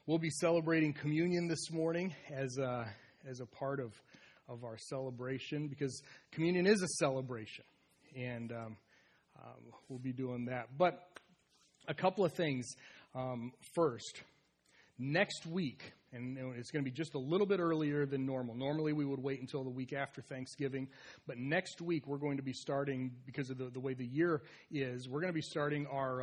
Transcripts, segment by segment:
We'll be celebrating communion this morning as a part of our celebration, because communion is a celebration, and we'll be doing that. But a couple of things. First, next week, and it's going to be just a little bit earlier than normal. Normally we would wait until the week after Thanksgiving, but next week we're going to be starting, because of the way the year is, we're going to be starting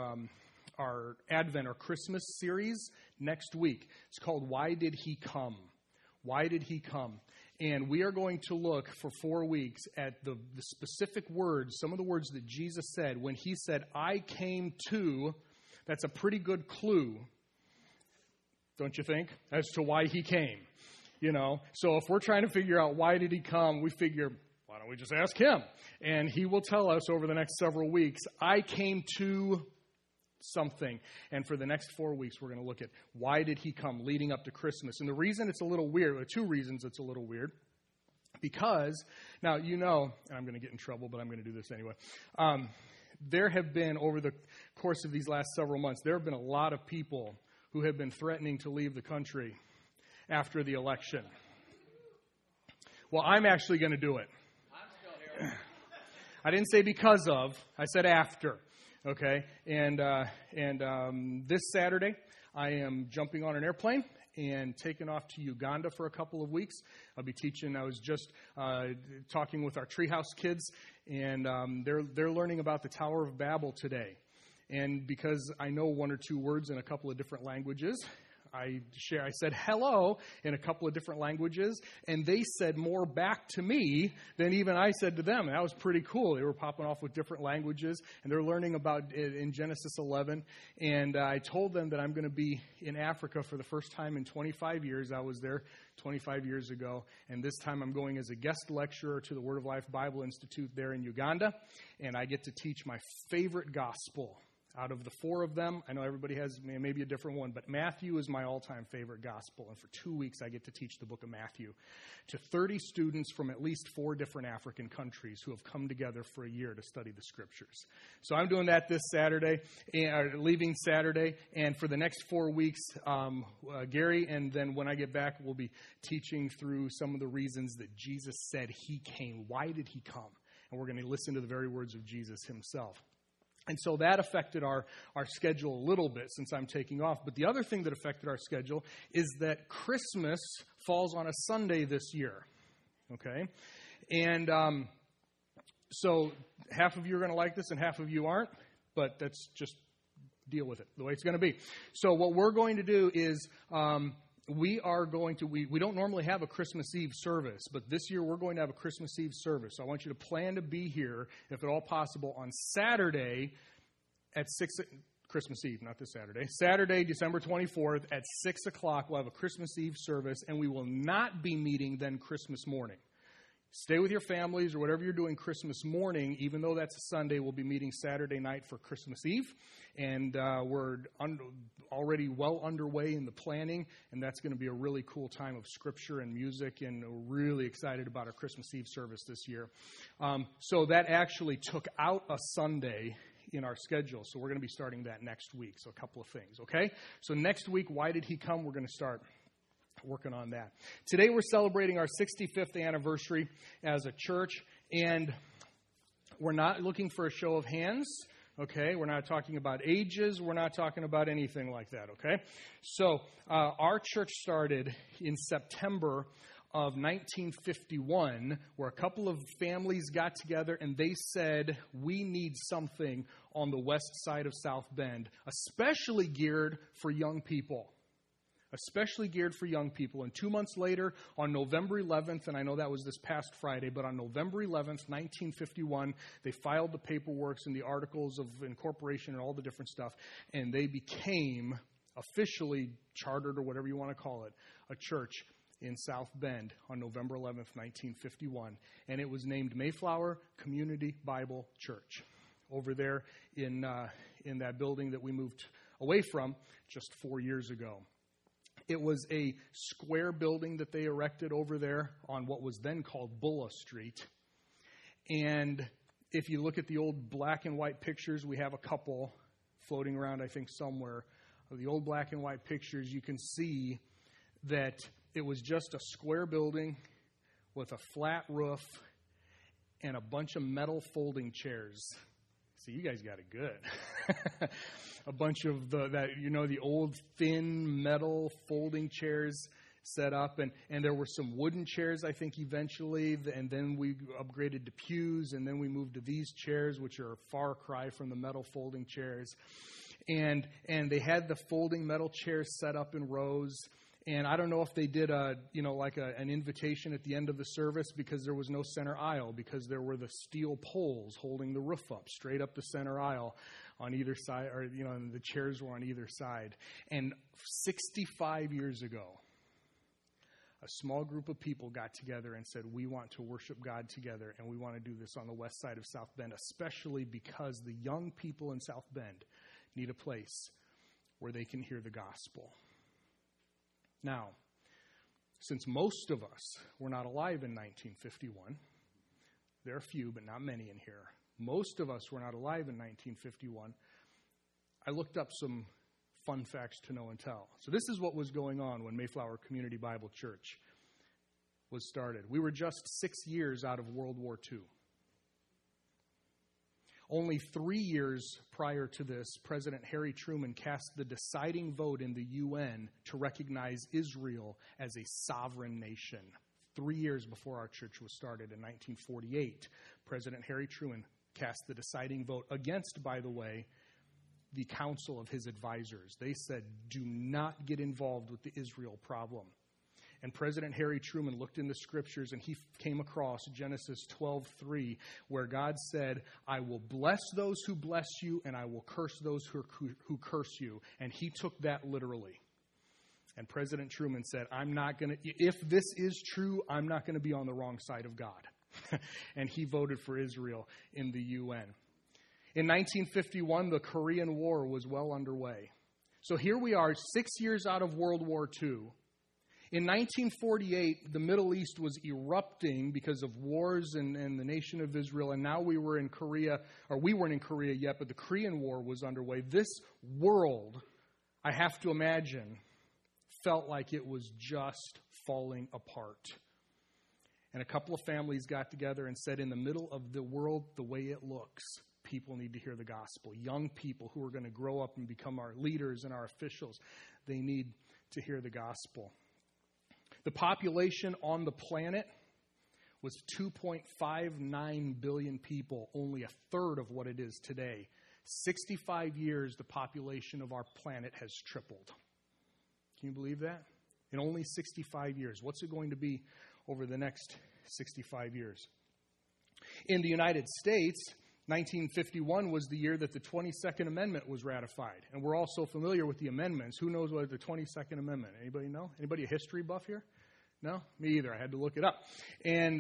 our Advent or Christmas series next week. It's called Why Did He Come? Why Did He Come? And we are going to look for 4 weeks at the specific words, some of the words that Jesus said when he said, I came to. That's a pretty good clue, don't you think, as to why he came. So if we're trying to figure out why did he come, we figure, why don't we just ask him? And he will tell us over the next several weeks, I came to something. And for the next 4 weeks, we're going to look at why did he come leading up to Christmas. And the reason it's a little weird, or 2 reasons it's a little weird, because, now, and I'm going to get in trouble, but I'm going to do this anyway. There have been, over the course of these last several months, there have been a lot of people who have been threatening to leave the country after the election. Well, I'm actually going to do it. I'm still here. I didn't say because of, I said after. Okay, and this Saturday, I am jumping on an airplane and taking off to Uganda for a couple of weeks. I'll be teaching. I was just talking with our Treehouse kids, and they're learning about the Tower of Babel today. And because I know 1 or 2 words in a couple of different languages, I said hello in a couple of different languages, and they said more back to me than even I said to them. And that was pretty cool. They were popping off with different languages, and they're learning about it in Genesis 11. And I told them that I'm going to be in Africa for the first time in 25 years. I was there 25 years ago, and this time I'm going as a guest lecturer to the Word of Life Bible Institute there in Uganda, and I get to teach my favorite gospel. Out of the 4 of them, I know everybody has maybe a different one, but Matthew is my all-time favorite gospel. And for 2 weeks, I get to teach the book of Matthew to 30 students from at least 4 different African countries who have come together for a year to study the Scriptures. So I'm doing that this Saturday, leaving Saturday. And for the next 4 weeks, Gary, and then when I get back, we'll be teaching through some of the reasons that Jesus said he came. Why did he come? And we're going to listen to the very words of Jesus himself. And so that affected our schedule a little bit since I'm taking off. But the other thing that affected our schedule is that Christmas falls on a Sunday this year. Okay? And so half of you are going to like this and half of you aren't. But that's just deal with it the way it's going to be. So what we're going to do is we don't normally have a Christmas Eve service, but this year we're going to have a Christmas Eve service. So I want you to plan to be here, if at all possible, on Saturday at 6, Christmas Eve, not this Saturday. Saturday, December 24th at 6 o'clock, we'll have a Christmas Eve service, and we will not be meeting then Christmas morning. Stay with your families or whatever you're doing Christmas morning. Even though that's a Sunday, we'll be meeting Saturday night for Christmas Eve. And we're already well underway in the planning. And that's going to be a really cool time of Scripture and music. And we're really excited about our Christmas Eve service this year. So that actually took out a Sunday in our schedule. So we're going to be starting that next week. So a couple of things, okay? So next week, why did he come? We're going to start working on that. Today we're celebrating our 65th anniversary as a church, and we're not looking for a show of hands, okay? We're not talking about ages. We're not talking about anything like that, okay? So our church started in September of 1951, where a couple of families got together and they said, we need something on the west side of South Bend, especially geared for young people. Especially geared for young people. And 2 months later, on November 11th, and I know that was this past Friday, but on November 11th, 1951, they filed the paperwork and the articles of incorporation and all the different stuff, and they became officially chartered, or whatever you want to call it, a church in South Bend on November 11th, 1951. And it was named Mayflower Community Bible Church over there in that building that we moved away from just 4 years ago. It was a square building that they erected over there on what was then called Bulla Street. And if you look at the old black and white pictures, we have a couple floating around, I think, somewhere of the old black and white pictures, you can see that it was just a square building with a flat roof and a bunch of metal folding chairs. See, you guys got it good. A bunch of the old thin metal folding chairs set up, and there were some wooden chairs, I think, eventually, and then we upgraded to pews, and then we moved to these chairs, which are a far cry from the metal folding chairs. And they had the folding metal chairs set up in rows. And I don't know if they did an invitation at the end of the service, because there was no center aisle, because there were the steel poles holding the roof up, straight up the center aisle on either side, or, and the chairs were on either side. And 65 years ago, a small group of people got together and said, we want to worship God together, and we want to do this on the west side of South Bend, especially because the young people in South Bend need a place where they can hear the gospel. Now, since most of us were not alive in 1951, there are a few, but not many in here. Most of us were not alive in 1951. I looked up some fun facts to know and tell. So this is what was going on when Mayflower Community Bible Church was started. We were just 6 years out of World War II. Only 3 years prior to this, President Harry Truman cast the deciding vote in the UN to recognize Israel as a sovereign nation. 3 years before our church was started in 1948, President Harry Truman cast the deciding vote against, by the way, the council of his advisors. They said, do not get involved with the Israel problem. And President Harry Truman looked in the scriptures, and he came across Genesis 12:3, where God said, I will bless those who bless you, and I will curse those who curse you. And he took that literally. And President Truman said, if this is true, I'm not going to be on the wrong side of God. And he voted for Israel in the UN. In 1951, the Korean War was well underway. So here we are, 6 years out of World War II. In 1948, the Middle East was erupting because of wars and the nation of Israel, and now we weren't in Korea yet, but the Korean War was underway. This world, I have to imagine, felt like it was just falling apart. And a couple of families got together and said, in the middle of the world, the way it looks, people need to hear the gospel. Young people who are going to grow up and become our leaders and our officials, they need to hear the gospel. The population on the planet was 2.59 billion people, only a third of what it is today. 65 years, the population of our planet has tripled. Can you believe that? In only 65 years. What's it going to be over the next 65 years? In the United States, 1951 was the year that the 22nd Amendment was ratified. And we're all so familiar with the amendments. Who knows what the 22nd Amendment? Anybody know? Anybody a history buff here? No? Me either. I had to look it up. And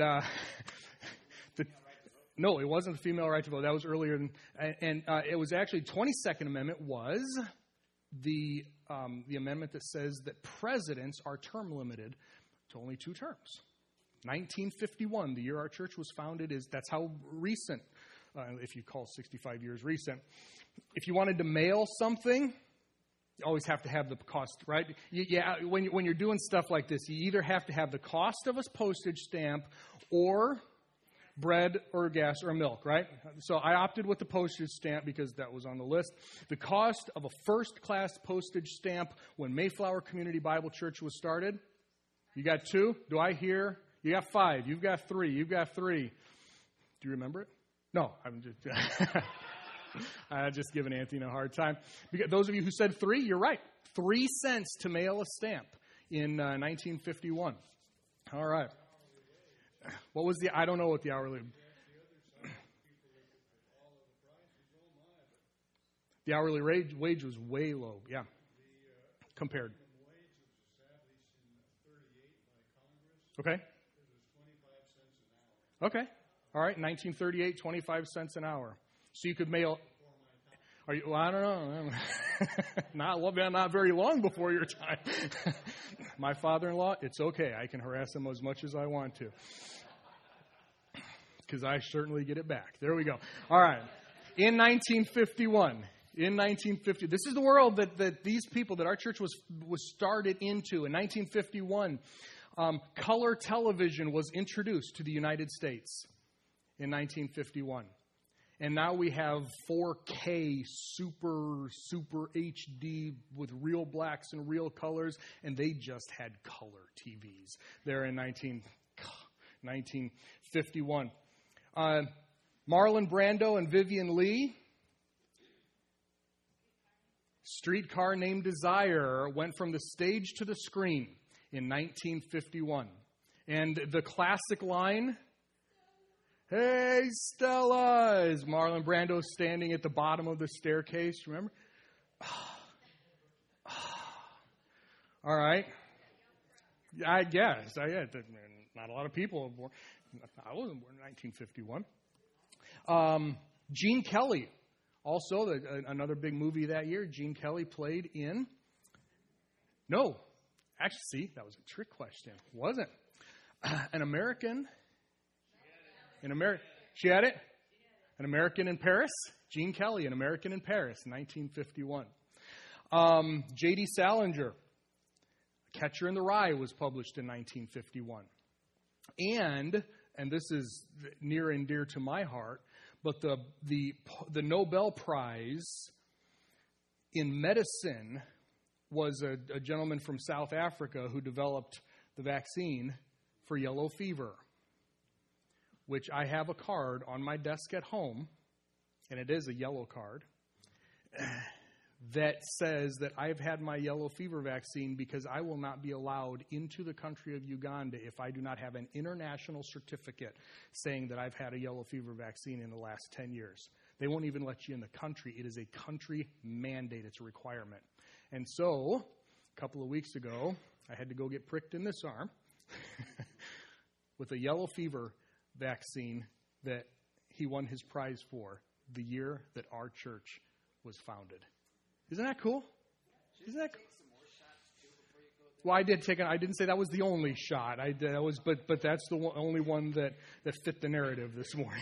no, it wasn't the female right to vote. That was earlier. It was actually 22nd Amendment was the amendment that says that presidents are term limited to only 2 terms. 1951, the year our church was founded, that's how recent. If you call 65 years recent. If you wanted to mail something, you always have to have the cost, right? When you're doing stuff like this, you either have to have the cost of a postage stamp or bread or gas or milk, right? So I opted with the postage stamp because that was on the list. The cost of a first-class postage stamp when Mayflower Community Bible Church was started, you got 2? Do I hear? You got 5. You've got 3. You've got 3. Do you remember it? No, I'm just giving Anthony a hard time. Because those of you who said 3, you're right. 3 cents to mail a stamp in 1951. All right. What was I don't know what the hourly. The hourly wage was way low, yeah, compared. Okay. Okay. All right, 1938, 25 cents an hour. So you could mail. Well, I don't know. Not very long before your time. My father-in-law, it's okay. I can harass him as much as I want to. Because I certainly get it back. There we go. All right. In 1951, In 1950, this is the world that these people, that our church was started into. In 1951, color television was introduced to the United States in 1951. And now we have 4K super HD with real blacks and real colors, and they just had color TVs there in 1951. Marlon Brando and Vivian Leigh, Streetcar Named Desire, went from the stage to the screen in 1951. And the classic line, "Hey, Stella," is Marlon Brando standing at the bottom of the staircase. Remember? All right. I guess. Not a lot of people were born. I wasn't born in 1951. Gene Kelly, also another big movie that year. Gene Kelly played in... No. Actually, see, that was a trick question. Wasn't. An American... She had it? An American in Paris? Gene Kelly, An American in Paris, 1951. J.D. Salinger, Catcher in the Rye, was published in 1951. And this is near and dear to my heart, but the Nobel Prize in medicine was a gentleman from South Africa who developed the vaccine for yellow fever, which I have a card on my desk at home, and it is a yellow card, that says that I've had my yellow fever vaccine because I will not be allowed into the country of Uganda if I do not have an international certificate saying that I've had a yellow fever vaccine in the last 10 years. They won't even let you in the country. It is a country mandate. It's a requirement. And so, a couple of weeks ago, I had to go get pricked in this arm with a yellow fever vaccine that he won his prize for the year that our church was founded. Isn't that cool? Isn't that cool? Well, I did take. I didn't say that was the only shot. But that's the only one that fit the narrative this morning.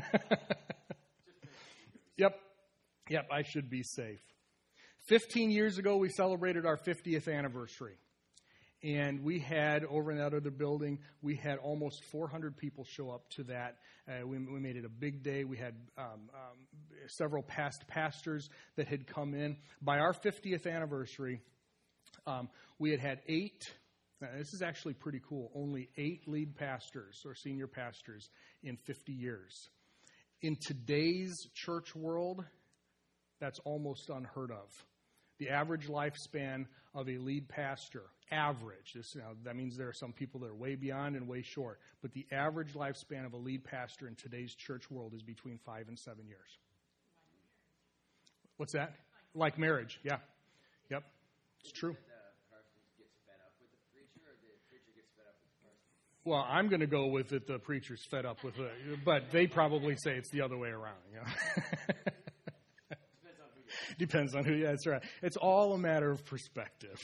Yep. I should be safe. 15 years ago, we celebrated our 50th anniversary. And we had, over in that other building, we had almost 400 people show up to that. We made it a big day. We had several past pastors that had come in. By our 50th anniversary, we had 8, this is actually pretty cool, only 8 lead pastors or senior pastors in 50 years. In today's church world, that's almost unheard of. The average lifespan of a lead pastor, average, that means there are some people that are way beyond and way short, but the average lifespan of a lead pastor in today's church world is between 5 and 7 years. What's that? Like marriage, yeah. Yep, it's true. Well, I'm going to go with it, the preacher's fed up with it, but they probably say it's the other way around. Depends on who. Yeah, that's right. It's all a matter of perspective.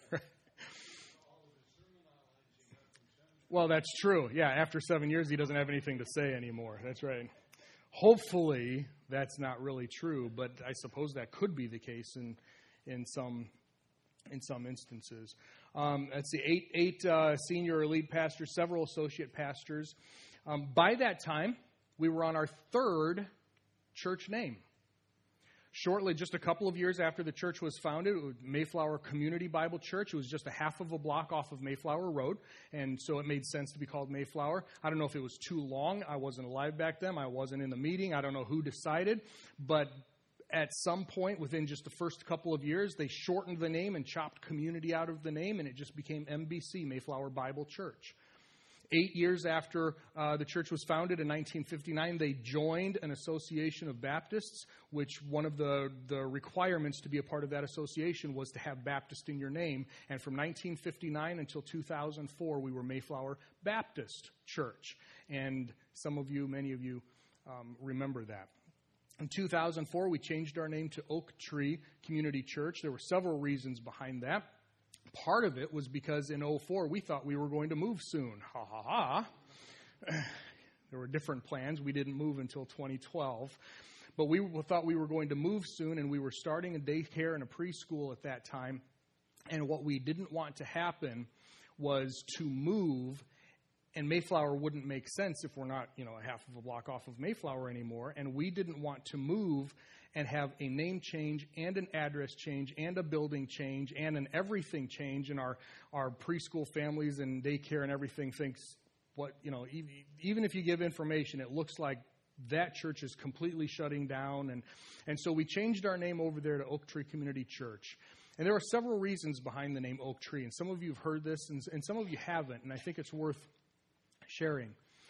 Well, that's true. Yeah, after 7 years, he doesn't have anything to say anymore. That's right. Hopefully, that's not really true, but I suppose that could be the case in some instances. Let's see, 8 senior or lead pastors, several associate pastors. By that time, we were on our 3rd church name. Shortly, just a couple of years after the church was founded, Mayflower Community Bible Church. It was just a half of a block off of Mayflower Road, and so it made sense to be called Mayflower. I don't know if it was too long. I wasn't alive back then. I wasn't in the meeting. I don't know who decided, but at some point within just the first couple of years, they shortened the name and chopped community out of the name, and it just became MBC, Mayflower Bible Church. 8 years after the church was founded in 1959, they joined an association of Baptists, which one of the requirements to be a part of that association was to have Baptist in your name. And from 1959 until 2004, we were Mayflower Baptist Church. And many of you remember that. In 2004, we changed our name to Oak Tree Community Church. There were several reasons behind that. Part of it was because in 2004, we thought we were going to move soon. Ha, ha, ha. There were different plans. We didn't move until 2012. But we thought we were going to move soon, and we were starting a daycare and a preschool at that time. And what we didn't want to happen was to move, and Mayflower wouldn't make sense if we're not, a half of a block off of Mayflower anymore. And we didn't want to move and have a name change and an address change and a building change and an everything change. And our preschool families and daycare and everything thinks, even if you give information, it looks like that church is completely shutting down. And so we changed our name over there to Oak Tree Community Church. And there are several reasons behind the name Oak Tree. And some of you have heard this and some of you haven't. And I think it's worth sharing.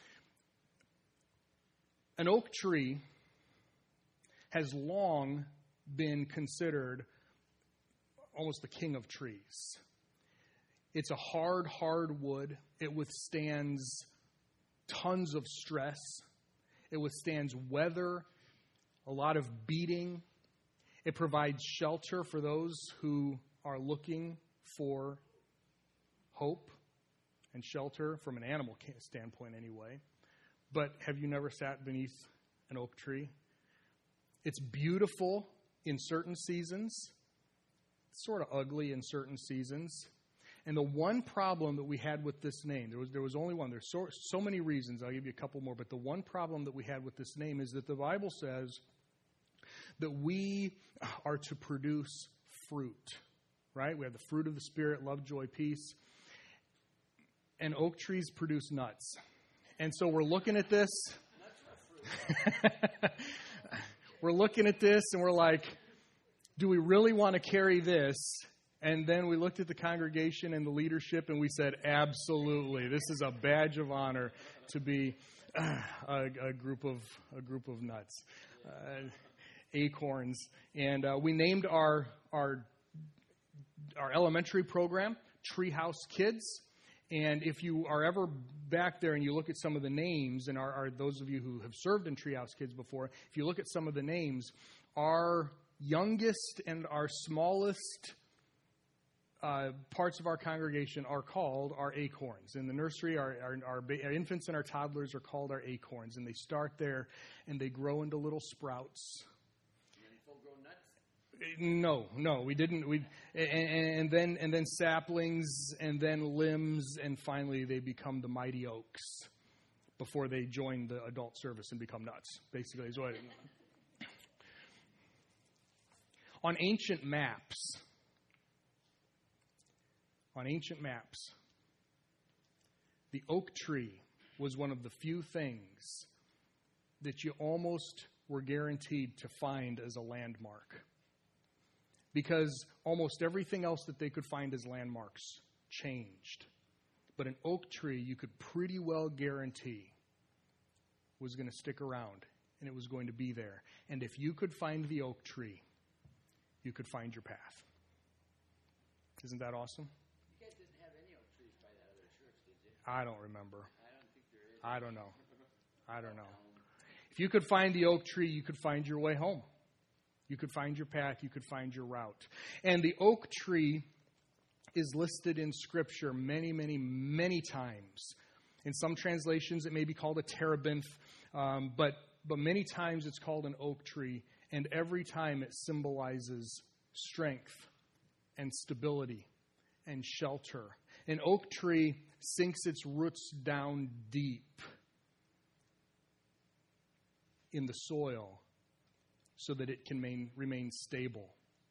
An oak tree has long been considered almost the king of trees. It's a hard wood. It withstands tons of stress. It withstands weather, a lot of beating. It provides shelter for those who are looking for hope and shelter from an animal standpoint anyway. But have you never sat beneath an oak tree? It's beautiful in certain seasons, sort of ugly in certain seasons. And the one problem that we had with this name, there was only one. There's so many reasons. I'll give you a couple more. But the one problem that we had with this name is that the Bible says that we are to produce fruit, right? We have the fruit of the Spirit, love, joy, peace. And oak trees produce nuts. And so we're looking at this. We're looking at this and we're like, do we really want to carry this? And then we looked at the congregation and the leadership and we said, absolutely. This is a badge of honor to be a group of nuts, acorns. And we named our elementary program Treehouse Kids. And if you are ever back there and you look at some of the names, and are those of you who have served in Treehouse Kids before, if you look at some of the names, our youngest and our smallest parts of our congregation are called our acorns. In the nursery, our infants and our toddlers are called our acorns. And they start there and they grow into little sprouts. No, we didn't. And then saplings, and then limbs, and finally they become the mighty oaks before they join the adult service and become nuts. Basically, is what. On ancient maps, the oak tree was one of the few things that you almost were guaranteed to find as a landmark. Because almost everything else that they could find as landmarks changed. But an oak tree you could pretty well guarantee was going to stick around, and it was going to be there. And if you could find the oak tree, you could find your path. Isn't that awesome? You guys didn't have any oak trees by that other church, did you? I don't remember. I don't think there is. I don't know. If you could find the oak tree, you could find your way home. You could find your path. You could find your route. And the oak tree is listed in Scripture many, many, many times. In some translations, it may be called a terebinth, but many times it's called an oak tree. And every time it symbolizes strength and stability and shelter. An oak tree sinks its roots down deep in the soil so that it can remain stable.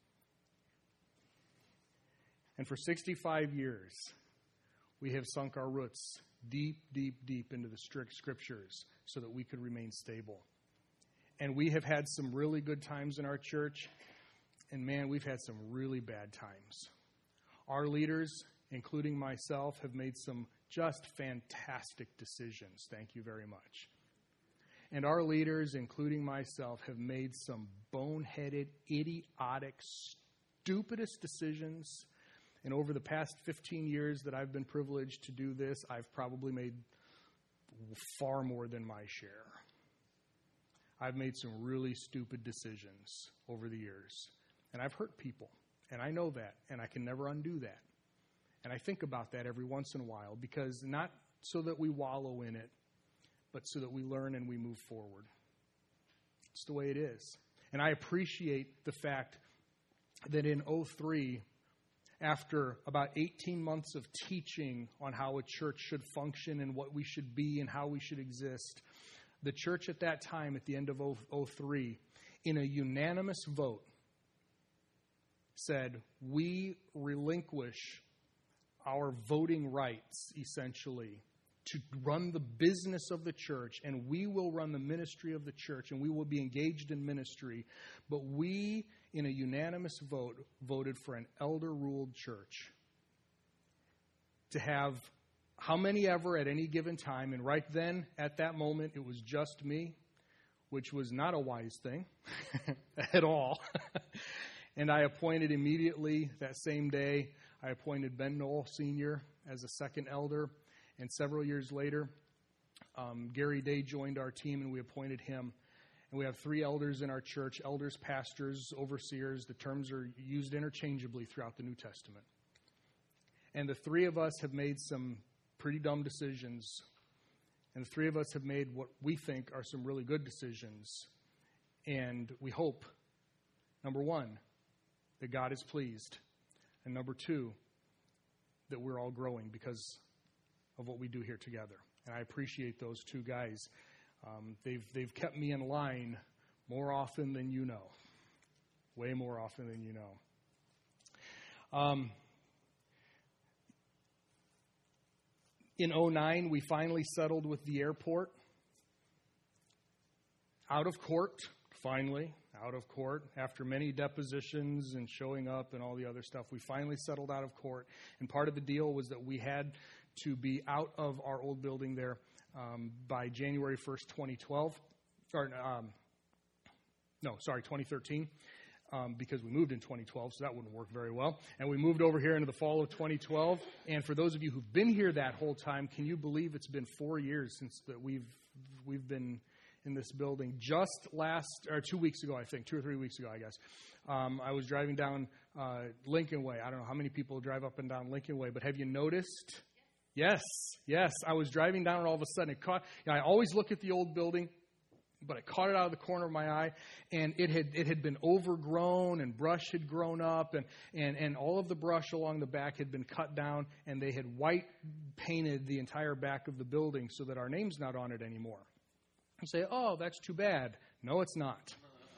And for 65 years, we have sunk our roots deep, deep, deep into the strict Scriptures so that we could remain stable. And we have had some really good times in our church, and man, we've had some really bad times. Our leaders, including myself, have made some just fantastic decisions. Thank you very much. And our leaders, including myself, have made some boneheaded, idiotic, stupidest decisions. And over the past 15 years that I've been privileged to do this, I've probably made far more than my share. I've made some really stupid decisions over the years. And I've hurt people. And I know that. And I can never undo that. And I think about that every once in a while, because not so that we wallow in it, but so that we learn and we move forward. It's the way it is. And I appreciate the fact that in 2003, after about 18 months of teaching on how a church should function and what we should be and how we should exist, the church at that time, at the end of 2003, in a unanimous vote, said, we relinquish our voting rights, essentially, to run the business of the church, and we will run the ministry of the church, and we will be engaged in ministry. But we, in a unanimous vote, voted for an elder-ruled church to have how many ever at any given time. And right then, at that moment, it was just me, which was not a wise thing at all. And I appointed immediately that same day, I appointed Ben Knoll Sr. as a second elder. And several years later, Gary Day joined our team, and we appointed him. And we have 3 elders in our church, elders, pastors, overseers. The terms are used interchangeably throughout the New Testament. And the 3 of us have made some pretty dumb decisions. And the 3 of us have made what we think are some really good decisions. And we hope, number 1, that God is pleased. And number 2, that we're all growing because of what we do here together. And I appreciate those 2 guys. They've kept me in line more often than you know. Way more often than you know. In 2009, we finally settled with the airport. Out of court, finally. Out of court. After many depositions and showing up and all the other stuff, we finally settled out of court. And part of the deal was that we had to be out of our old building there by January 1st, 2012. 2013. Because we moved in 2012, so that wouldn't work very well. And we moved over here into the fall of 2012. And for those of you who've been here that whole time, can you believe it's been 4 years since that we've been in this building? Just 2 weeks ago, I think, 2 or 3 weeks ago, I guess. I was driving down Lincoln Way. I don't know how many people drive up and down Lincoln Way, but have you noticed? Yes. I was driving down, and all of a sudden I always look at the old building, but I caught it out of the corner of my eye, and it had been overgrown, and brush had grown up, and all of the brush along the back had been cut down, and they had white painted the entire back of the building so that our name's not on it anymore. You say, oh, that's too bad. No, it's not.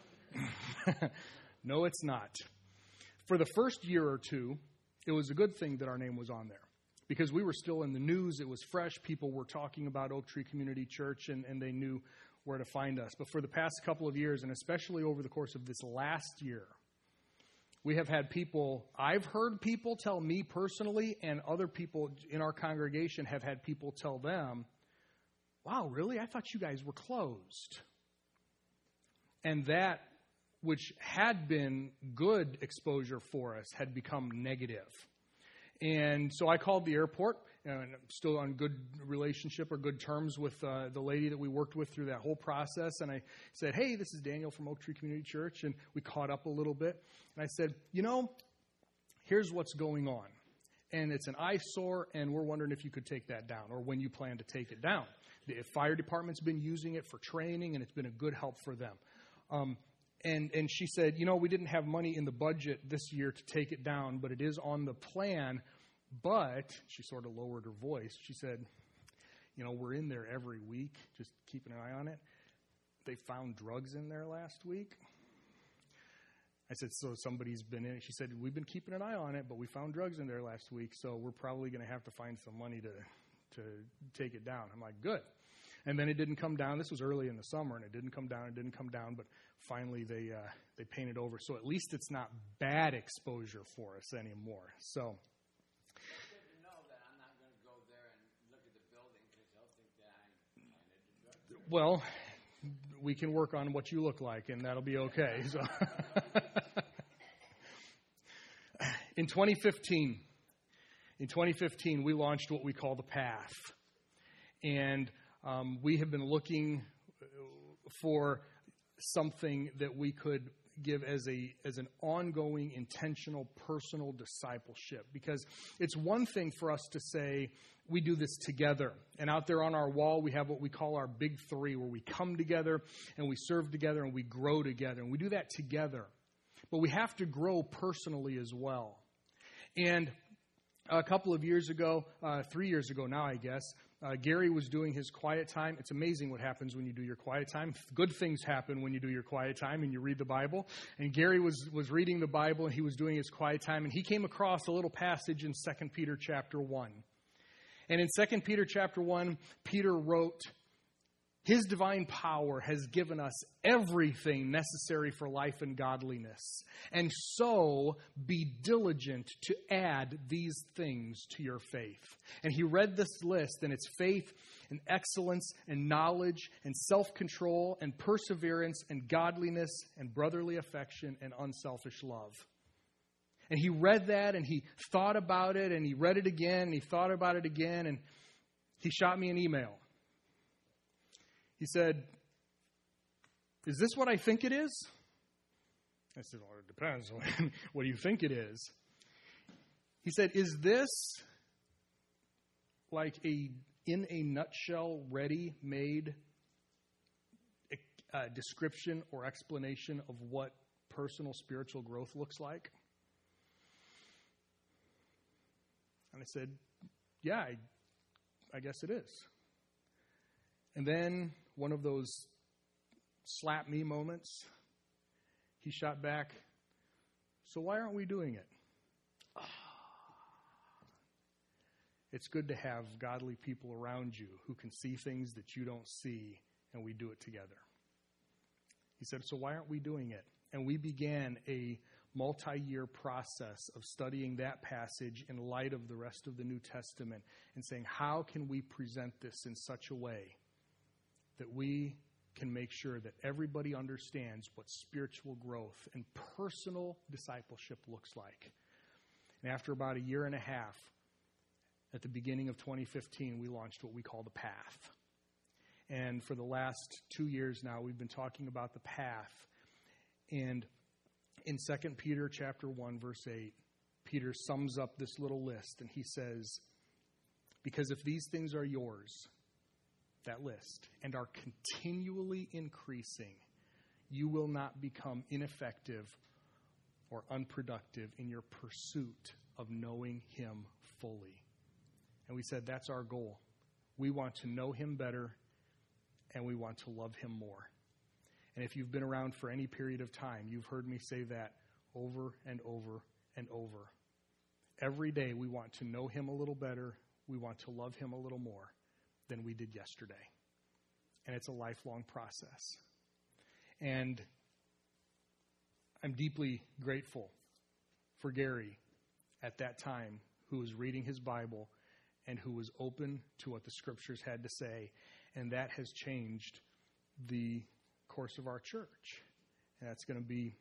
No, it's not. For the first year or two, it was a good thing that our name was on there because we were still in the news. It was fresh. People were talking about Oak Tree Community Church, and they knew where to find us. But for the past couple of years, and especially over the course of this last year, we have had people, I've heard people tell me personally, and other people in our congregation have had people tell them, wow, really? I thought you guys were closed. And that, which had been good exposure for us, had become negative. And so I called the airport, and I'm still on good relationship or good terms with the lady that we worked with through that whole process. And I said, hey, this is Daniel from Oak Tree Community Church. And we caught up a little bit. And I said, here's what's going on. And it's an eyesore, and we're wondering if you could take that down or when you plan to take it down. The fire department's been using it for training, and it's been a good help for them. And she said, we didn't have money in the budget this year to take it down, but it is on the plan. But, she sort of lowered her voice. She said, we're in there every week, just keeping an eye on it. They found drugs in there last week. I said, so somebody's been in it. She said, we've been keeping an eye on it, but we found drugs in there last week, so we're probably going to have to find some money to take it down. I'm like, good. And then it didn't come down. This was early in the summer, and it didn't come down. But finally they painted over. So at least it's not bad exposure for us anymore. So it's good to know that I'm not going to go there and look at the building because they'll think that I'm kind of well, we can work on what you look like, and that'll be okay. So in 2015, we launched what we call the Path. And we have been looking for something that we could as an ongoing, intentional, personal discipleship. Because it's one thing for us to say, we do this together. And out there on our wall, we have what we call our big three, where we come together and we serve together and we grow together. And we do that together. But we have to grow personally as well. And a couple of years ago, 3 years ago now, I guess, Gary was doing his quiet time. It's amazing what happens when you do your quiet time. Good things happen when you do your quiet time and you read the Bible. And Gary was reading the Bible, and he was doing his quiet time, and he came across a little passage in 2 Peter chapter 1. And in 2 Peter chapter 1, Peter wrote, "His divine power has given us everything necessary for life and godliness. And so be diligent to add these things to your faith." And he read this list, and it's faith and excellence and knowledge and self-control and perseverance and godliness and brotherly affection and unselfish love. And he read that, and he thought about it, and he read it again, and he thought about it again, and he shot me an email. He said, "Is this what I think it is?" I said, "Well, it depends. What do you think it is?" He said, "Is this like in a nutshell, ready-made description or explanation of what personal spiritual growth looks like?" And I said, "Yeah, I guess it is." And then one of those slap me moments, he shot back, "So why aren't we doing it?" It's good to have godly people around you who can see things that you don't see, and we do it together. He said, "So why aren't we doing it?" And we began a multi-year process of studying that passage in light of the rest of the New Testament and saying, how can we present this in such a way that we can make sure that everybody understands what spiritual growth and personal discipleship looks like. And after about a year and a half, at the beginning of 2015, we launched what we call the Path. And for the last 2 years now, we've been talking about the Path. And in 2 Peter chapter 1, verse 8, Peter sums up this little list, and he says, "Because if these things are yours," that list, "and are continually increasing, you will not become ineffective or unproductive in your pursuit of knowing Him fully." And we said that's our goal. We want to know Him better, and we want to love Him more. And if you've been around for any period of time, you've heard me say that over and over and over. Every day we want to know Him a little better. We want to love Him a little more than we did yesterday. And it's a lifelong process. And I'm deeply grateful for Gary at that time, who was reading his Bible and who was open to what the Scriptures had to say. And that has changed the course of our church. And that's going to be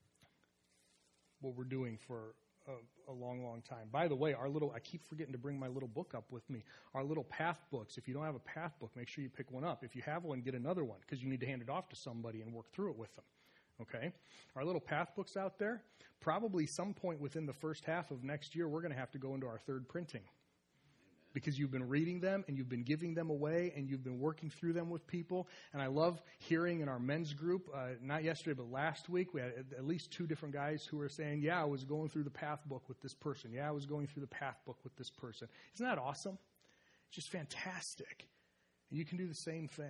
what we're doing for a long, long time. By the way, I keep forgetting to bring my little book up with me. Our little Path books. If you don't have a Path book, make sure you pick one up. If you have one, get another one, because you need to hand it off to somebody and work through it with them. Okay? Our little Path books out there, probably some point within the first half of next year, we're going to have to go into our third printing. Because you've been reading them, and you've been giving them away, and you've been working through them with people. And I love hearing in our men's group, not yesterday, but last week, we had at least 2 different guys who were saying, "Yeah, I was going through the Path book with this person. Yeah, I was going through the Path book with this person." Isn't that awesome? It's just fantastic. And you can do the same thing.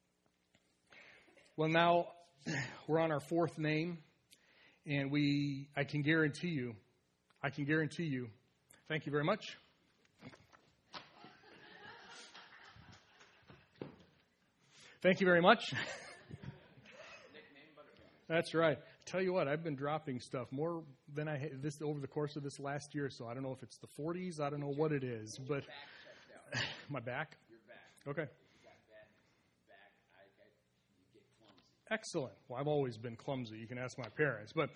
Well, now we're on our 4th name, and I can guarantee you, thank you very much. Thank you very much. That's right. Tell you what, I've been dropping stuff more than I had this over the course of this last year. So I don't know if it's the 40s. I don't know what it is, but my back. Your back. Okay. You got bad back. You get clumsy. Excellent. Well, I've always been clumsy. You can ask my parents, but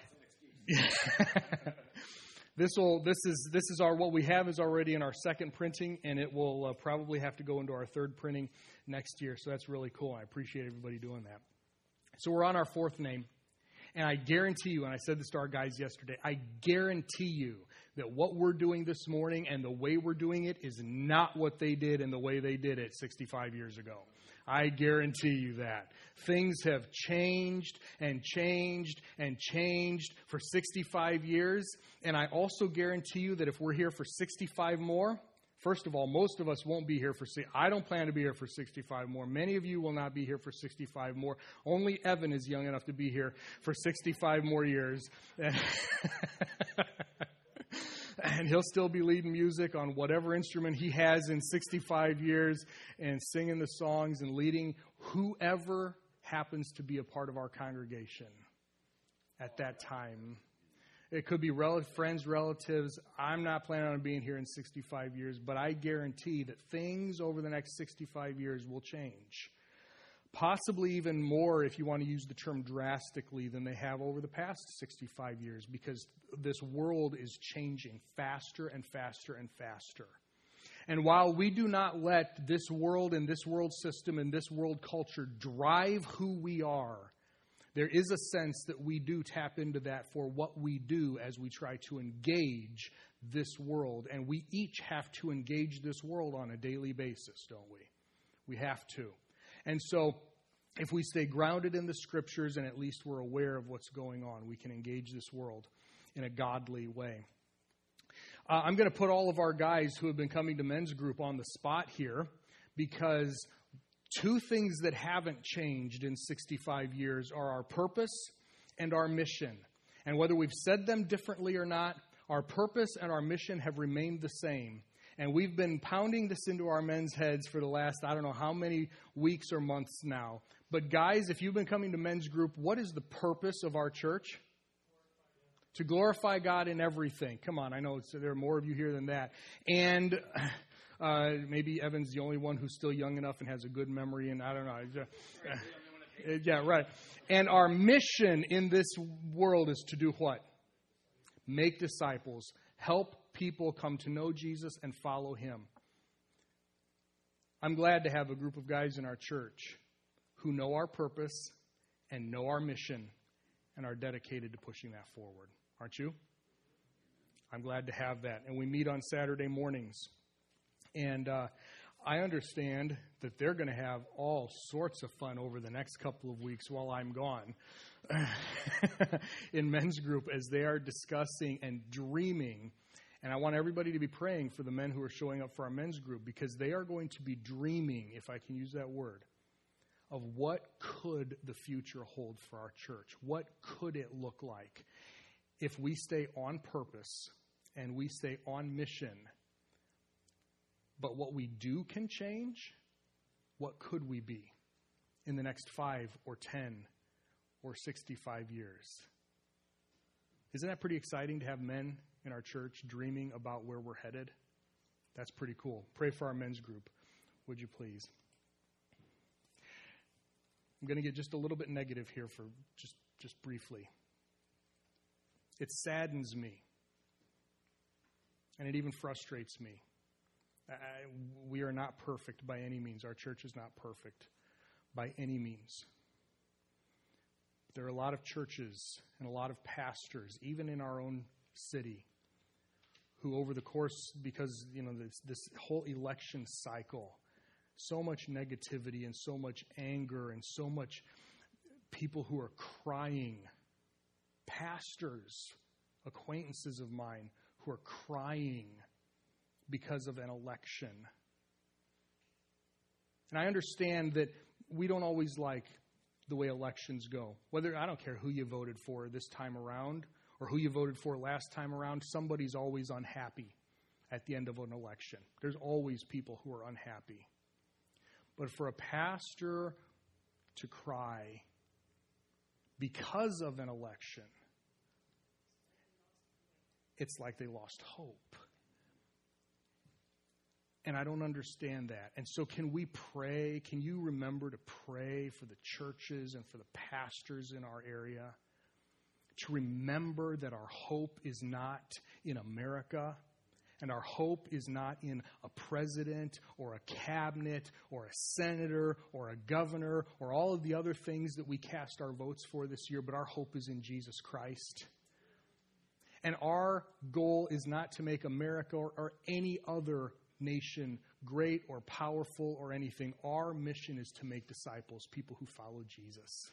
this is what we have is already in our 2nd printing, and it will probably have to go into our 3rd printing next year. So that's really cool. I appreciate everybody doing that. So we're on our 4th name. And I guarantee you, and I said this to our guys yesterday, I guarantee you that what we're doing this morning and the way we're doing it is not what they did and the way they did it 65 years ago. I guarantee you that. Things have changed and changed and changed for 65 years. And I also guarantee you that if we're here for 65 more, first of all, most of us won't be here for I don't plan to be here for 65 more. Many of you will not be here for 65 more. Only Evan is young enough to be here for 65 more years. And he'll still be leading music on whatever instrument he has in 65 years and singing the songs and leading whoever happens to be a part of our congregation at that time. It could be friends, relatives. I'm not planning on being here in 65 years, but I guarantee that things over the next 65 years will change. Possibly even more, if you want to use the term drastically, than they have over the past 65 years, because this world is changing faster and faster and faster. And while we do not let this world and this world system and this world culture drive who we are, there is a sense that we do tap into that for what we do as we try to engage this world. And we each have to engage this world on a daily basis, don't we? We have to. And so if we stay grounded in the Scriptures and at least we're aware of what's going on, we can engage this world in a godly way. I'm going to put all of our guys who have been coming to men's group on the spot here, because two things that haven't changed in 65 years are our purpose and our mission. And whether we've said them differently or not, our purpose and our mission have remained the same. And we've been pounding this into our men's heads for the last, I don't know how many weeks or months now. But guys, if you've been coming to men's group, what is the purpose of our church? To glorify God in everything. Come on, I know there are more of you here than that. And maybe Evan's the only one who's still young enough and has a good memory, and I don't know. Yeah, right. And our mission in this world is to do what? Make disciples. Help people come to know Jesus and follow Him. I'm glad to have a group of guys in our church who know our purpose and know our mission and are dedicated to pushing that forward. Aren't you? I'm glad to have that. And we meet on Saturday mornings. And I understand that they're going to have all sorts of fun over the next couple of weeks while I'm gone in men's group as they are discussing and dreaming. And I want everybody to be praying for the men who are showing up for our men's group, because they are going to be dreaming, if I can use that word, of what could the future hold for our church. What could it look like if we stay on purpose and we stay on mission? But what we do can change. What could we be in the next 5 or 10 or 65 years? Isn't that pretty exciting to have men in our church dreaming about where we're headed? That's pretty cool. Pray for our men's group, would you please? I'm going to get just a little bit negative here for just briefly. It saddens me, and it even frustrates me. We are not perfect by any means. Our church is not perfect by any means. There are a lot of churches and a lot of pastors, even in our own city, who over the course, because this whole election cycle, so much negativity and so much anger and so much people who are crying, pastors, acquaintances of mine who are crying because of an election. And I understand that we don't always like the way elections go. I don't care who you voted for this time around or who you voted for last time around, somebody's always unhappy at the end of an election. There's always people who are unhappy. But for a pastor to cry because of an election, it's like they lost hope. And I don't understand that. And so can we pray? Can you remember to pray for the churches and for the pastors in our area? To remember that our hope is not in America And our hope is not in a president or a cabinet or a senator or a governor or all of the other things that we cast our votes for this year, but our hope is in Jesus Christ. And our goal is not to make America or any other nation great or powerful or anything. Our mission is to make disciples, people who follow Jesus.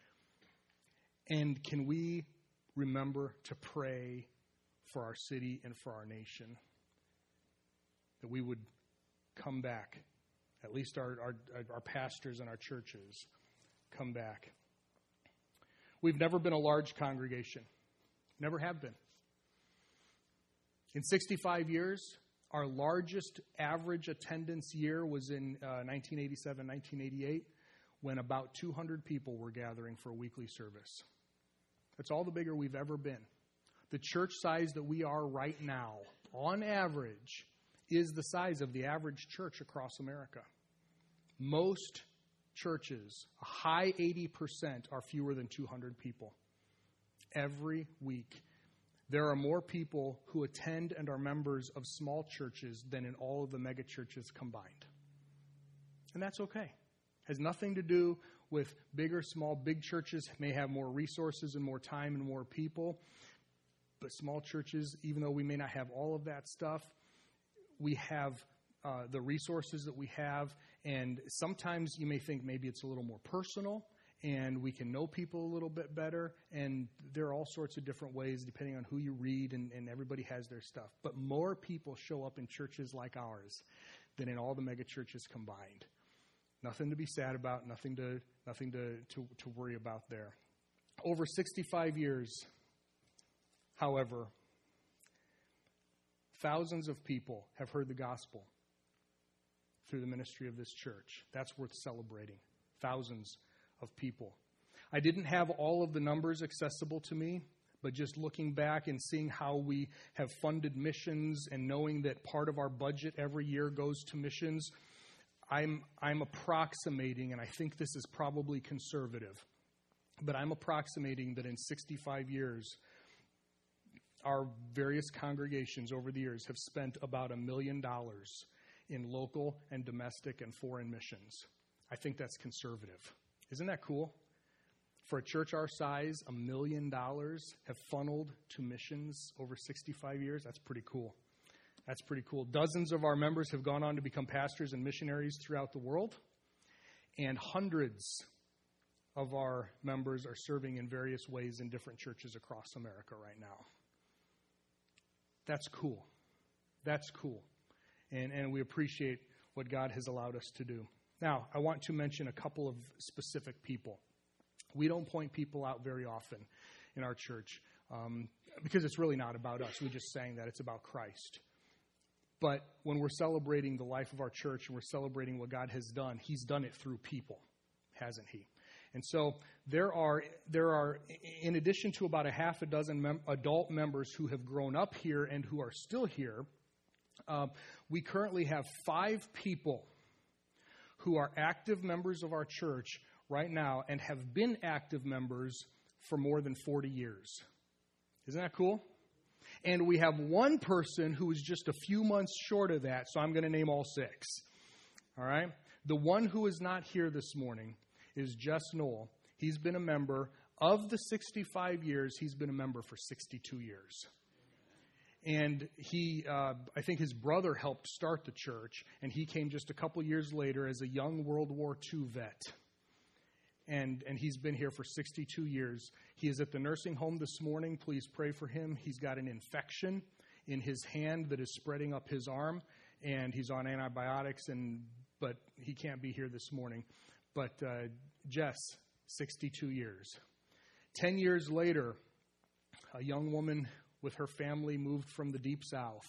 And can we remember to pray for our city and for our nation? That we would come back, at least our pastors and our churches come back. We've never been a large congregation. Never have been. In 65 years, our largest average attendance year was in 1987, 1988, when about 200 people were gathering for a weekly service. That's all the bigger we've ever been. The church size that we are right now, on average, is the size of the average church across America. Most churches, a high 80%, are fewer than 200 people. Every week, there are more people who attend and are members of small churches than in all of the mega churches combined. And that's okay. It has nothing to do with big or small. Big churches may have more resources and more time and more people. But small churches, even though we may not have all of that stuff, we have the resources that we have. And sometimes you may think maybe it's a little more personal, and we can know people a little bit better, and there are all sorts of different ways depending on who you read, and everybody has their stuff. But more people show up in churches like ours than in all the mega churches combined. Nothing to be sad about, nothing to worry about there. Over 65 years, however, thousands of people have heard the gospel through the ministry of this church. That's worth celebrating. Thousands of people. I didn't have all of the numbers accessible to me, but just looking back and seeing how we have funded missions and knowing that part of our budget every year goes to missions, I'm approximating, and I think this is probably conservative, but I'm approximating that in 65 years, our various congregations over the years have spent about $1 million in local and domestic and foreign missions. I think that's conservative. Isn't that cool? For a church our size, $1 million have funneled to missions over 65 years. That's pretty cool. That's pretty cool. Dozens of our members have gone on to become pastors and missionaries throughout the world. And hundreds of our members are serving in various ways in different churches across America right now. That's cool. That's cool. And we appreciate what God has allowed us to do. Now, I want to mention a couple of specific people. We don't point people out very often in our church because it's really not about us. We just sang that. It's about Christ. But when we're celebrating the life of our church and we're celebrating what God has done, He's done it through people, hasn't He? And so there are, in addition to about a half a dozen adult members who have grown up here and who are still here, we currently have 5 people who are active members of our church right now and have been active members for more than 40 years. Isn't that cool? And we have one person who is just a few months short of that, so I'm going to name all 6. All right? The one who is not here this morning is Jess Knoll. He's been a member. Of the 65 years, he's been a member for 62 years. And he, I think his brother helped start the church, and he came just a couple years later as a young World War II vet. And he's been here for 62 years. He is at the nursing home this morning. Please pray for him. He's got an infection in his hand that is spreading up his arm, and he's on antibiotics, but he can't be here this morning. But Jess, 62 years. 10 years later, a young woman with her family moved from the Deep South.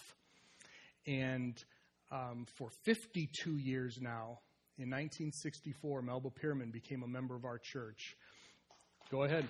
And for 52 years now, in 1964, Melba Pierman became a member of our church. Go ahead.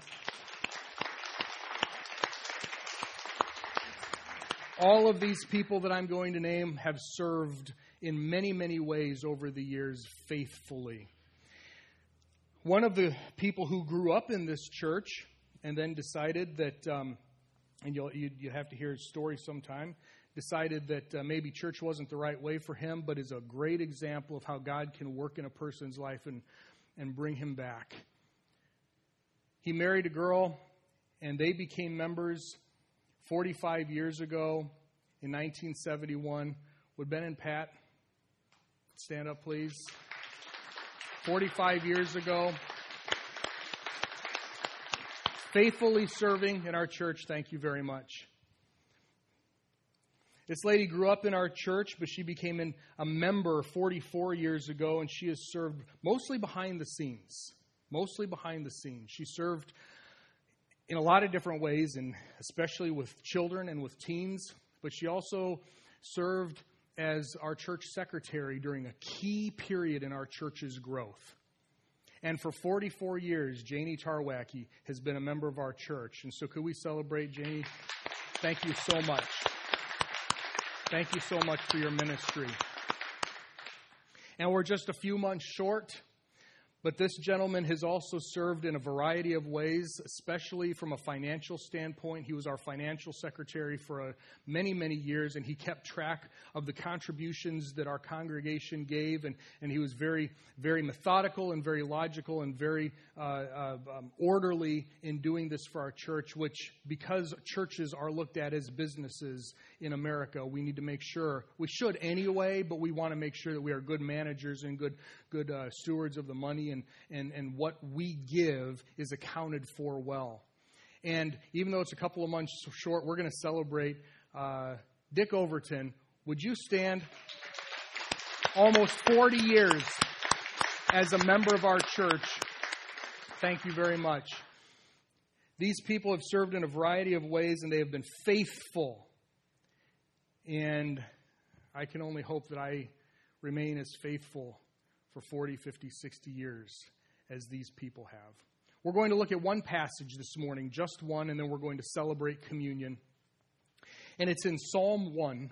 All of these people that I'm going to name have served in many, many ways over the years faithfully. One of the people who grew up in this church and then decided that, and you have to hear his story sometime, decided that maybe church wasn't the right way for him, but is a great example of how God can work in a person's life and bring him back. He married a girl, and they became members 45 years ago in 1971. Would Ben and Pat stand up, please? 45 years ago. Faithfully serving in our church. Thank you very much. This lady grew up in our church, but she became a member 44 years ago, and she has served mostly behind the scenes. Mostly behind the scenes. She served in a lot of different ways, and especially with children and with teens, but she also served as our church secretary during a key period in our church's growth. And for 44 years, Janie Tarwacki has been a member of our church. And so could we celebrate Janie? Thank you so much. Thank you so much for your ministry. And we're just a few months short, but this gentleman has also served in a variety of ways, especially from a financial standpoint. He was our financial secretary for many, many years, and he kept track of the contributions that our congregation gave, and he was very, very methodical and very logical and very orderly in doing this for our church, which, because churches are looked at as businesses in America, we need to make sure, we should anyway, but we want to make sure that we are good managers and good stewards of the money, and what we give is accounted for well. And even though it's a couple of months short, we're going to celebrate Dick Overton. Would you stand? Almost 40 years as a member of our church. Thank you very much. These people have served in a variety of ways, and they have been faithful. And I can only hope that I remain as faithful for 40, 50, 60 years as these people have. We're going to look at one passage this morning, just one, and then we're going to celebrate communion. And it's in Psalm 1.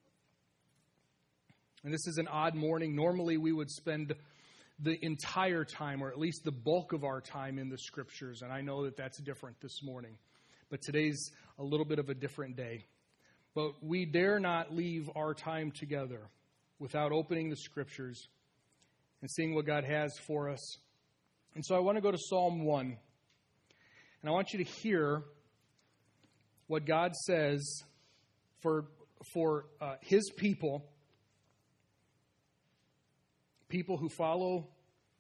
And this is an odd morning. Normally we would spend the entire time, or at least the bulk of our time, in the Scriptures. And I know that that's different this morning. But today's a little bit of a different day. But we dare not leave our time together without opening the Scriptures and seeing what God has for us. And so I want to go to Psalm 1. And I want you to hear what God says for His people who follow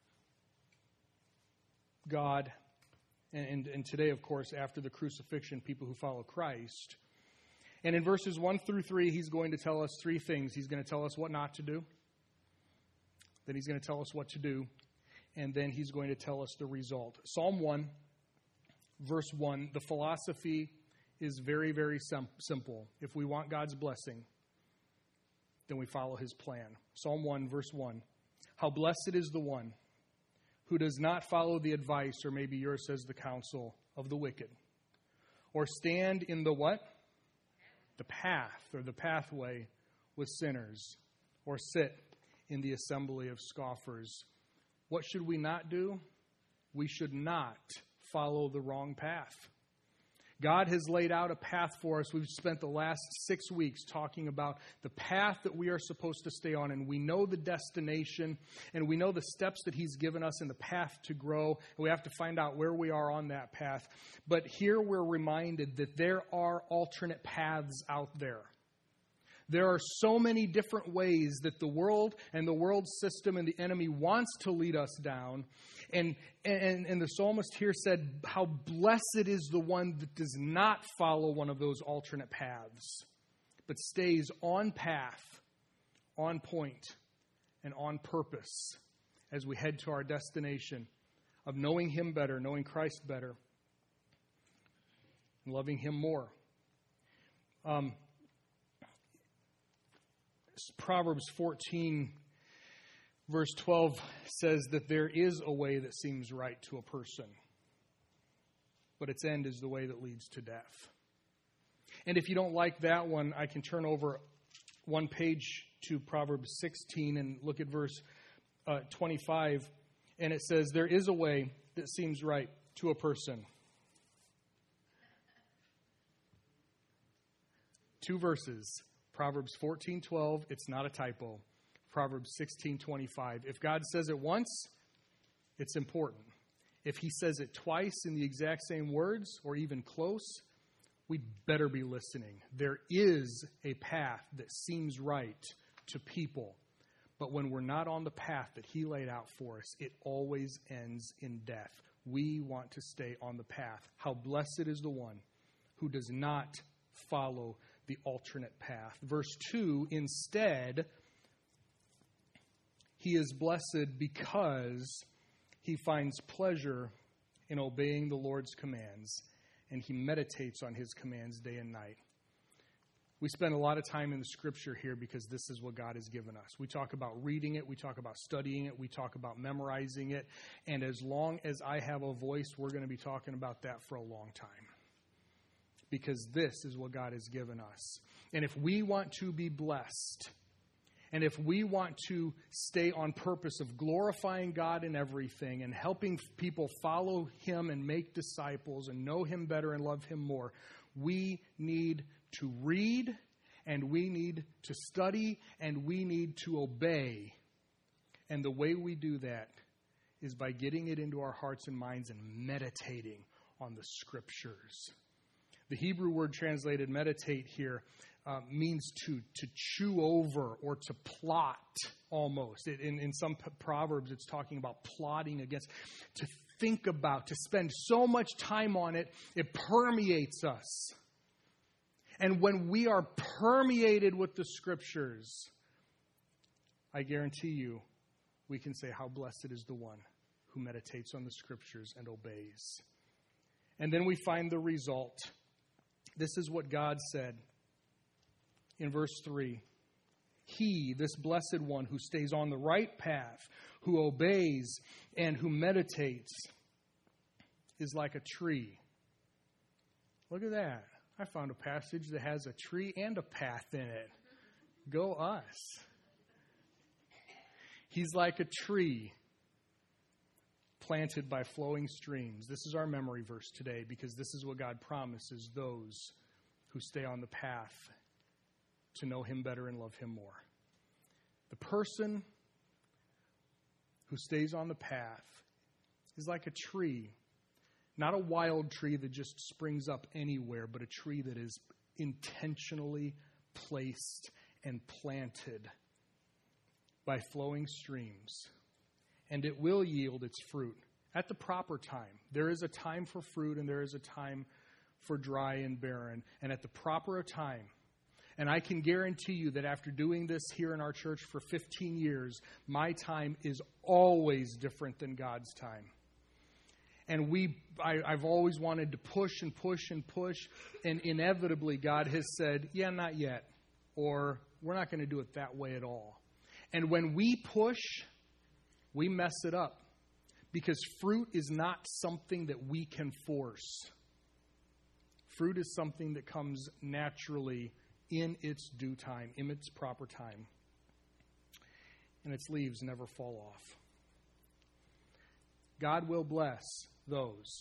God, and today, of course, after the crucifixion, people who follow Christ. And in verses 1 through 3, He's going to tell us three things. He's going to tell us what not to do. Then He's going to tell us what to do. And then He's going to tell us the result. Psalm 1, verse 1, the philosophy is very, very simple. If we want God's blessing, then we follow His plan. Psalm 1, verse 1. How blessed is the one who does not follow the advice, or maybe yours says the counsel, of the wicked. Or stand in the what? The path, or the pathway with sinners. Or sit in the assembly of scoffers. What should we not do? We should not follow the wrong path. God has laid out a path for us. We've spent the last 6 weeks talking about the path that we are supposed to stay on, and we know the destination, and we know the steps that He's given us in the path to grow, and we have to find out where we are on that path. But here we're reminded that there are alternate paths out there. There are so many different ways that the world and the world system and the enemy wants to lead us down. And the psalmist here said, how blessed is the one that does not follow one of those alternate paths, but stays on path, on point, and on purpose as we head to our destination of knowing Him better, knowing Christ better, and loving Him more. Proverbs 14, verse 12 says that there is a way that seems right to a person, but its end is the way that leads to death. And if you don't like that one, I can turn over one page to Proverbs 16 and look at verse 25. And it says, there is a way that seems right to a person. 2 verses. Proverbs 14:12, it's not a typo. Proverbs 16:25. If God says it once, it's important. If he says it twice in the exact same words or even close, we'd better be listening. There is a path that seems right to people, but when we're not on the path that he laid out for us, it always ends in death. We want to stay on the path. How blessed is the one who does not follow the alternate path. Verse 2, instead, he is blessed because he finds pleasure in obeying the Lord's commands, and he meditates on his commands day and night. We spend a lot of time in the scripture here because this is what God has given us. We talk about reading it. We talk about studying it. We talk about memorizing it. And as long as I have a voice, we're going to be talking about that for a long time. Because this is what God has given us. And if we want to be blessed, and if we want to stay on purpose of glorifying God in everything and helping people follow him and make disciples and know him better and love him more, we need to read, and we need to study, and we need to obey. And the way we do that is by getting it into our hearts and minds and meditating on the scriptures. The Hebrew word translated meditate here means to chew over or to plot almost. In some Proverbs, it's talking about plotting against, to think about, to spend so much time on it, it permeates us. And when we are permeated with the scriptures, I guarantee you, we can say how blessed is the one who meditates on the scriptures and obeys. And then we find the result. This is what God said in verse 3. He, this blessed one who stays on the right path, who obeys and who meditates, is like a tree. Look at that. I found a passage that has a tree and a path in it. Go us. He's like a tree planted by flowing streams. This is our memory verse today because this is what God promises those who stay on the path to know him better and love him more. The person who stays on the path is like a tree. Not a wild tree that just springs up anywhere, but a tree that is intentionally placed and planted by flowing streams. And it will yield its fruit at the proper time. There is a time for fruit and there is a time for dry and barren. And at the proper time, and I can guarantee you that after doing this here in our church for 15 years, my time is always different than God's time. And I've always wanted to push and push and push. And inevitably, God has said, yeah, not yet. Or we're not going to do it that way at all. And when we push, we mess it up. Because fruit is not something that we can force. Fruit is something that comes naturally in its due time, in its proper time. And its leaves never fall off. God will bless those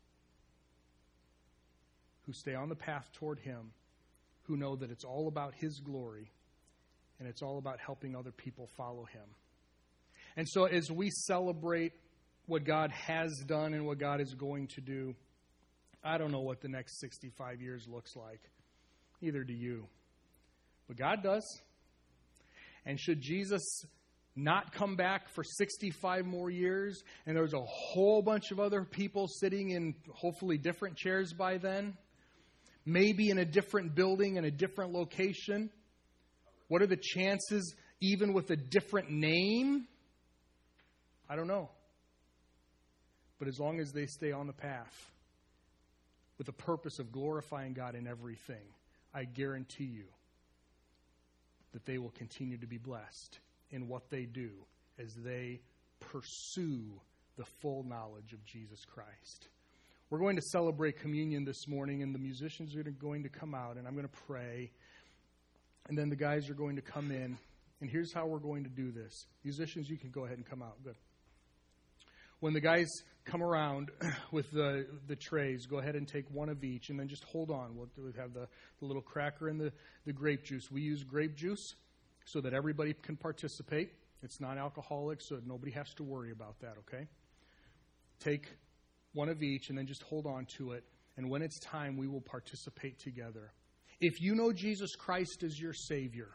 who stay on the path toward him, who know that it's all about his glory and it's all about helping other people follow him. And so as we celebrate what God has done and what God is going to do, I don't know what the next 65 years looks like. Neither do you. But God does. And should Jesus not come back for 65 more years, and there's a whole bunch of other people sitting in hopefully different chairs by then, maybe in a different building, in a different location, what are the chances even with a different name? I don't know. But as long as they stay on the path with the purpose of glorifying God in everything, I guarantee you that they will continue to be blessed in what they do as they pursue the full knowledge of Jesus Christ. We're going to celebrate communion this morning, and the musicians are going to come out, and I'm going to pray, and then the guys are going to come in, and here's how we're going to do this. Musicians, you can go ahead and come out. Good. when the guys come around with the trays, go ahead and take one of each, and then just hold on. We'll have the little cracker and the grape juice. We use grape juice so that everybody can participate. It's non-alcoholic, so nobody has to worry about that, okay? Take one of each, and then just hold on to it. And when it's time, we will participate together. If you know Jesus Christ as your Savior,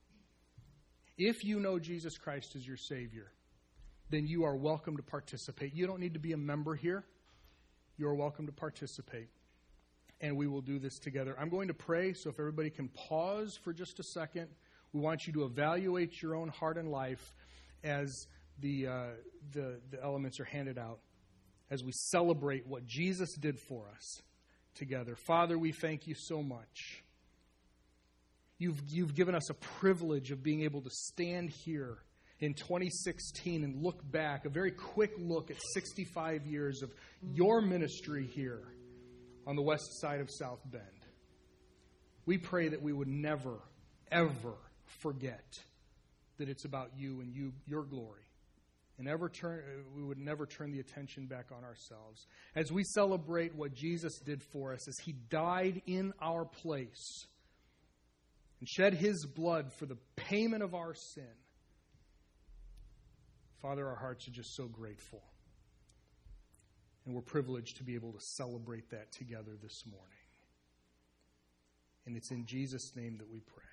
then you are welcome to participate. You don't need to be a member here. You are welcome to participate. And we will do this together. I'm going to pray, so if everybody can pause for just a second. We want you to evaluate your own heart and life as the elements are handed out, as we celebrate what Jesus did for us together. Father, we thank you so much. You've given us a privilege of being able to stand here in 2016 and look back, a very quick look at 65 years of your ministry here on the west side of South Bend. We pray that we would never, ever forget that it's about you and your glory. And we would never turn the attention back on ourselves. As we celebrate what Jesus did for us, as he died in our place and shed his blood for the payment of our sin, Father, our hearts are just so grateful. And we're privileged to be able to celebrate that together this morning. And it's in Jesus' name that we pray.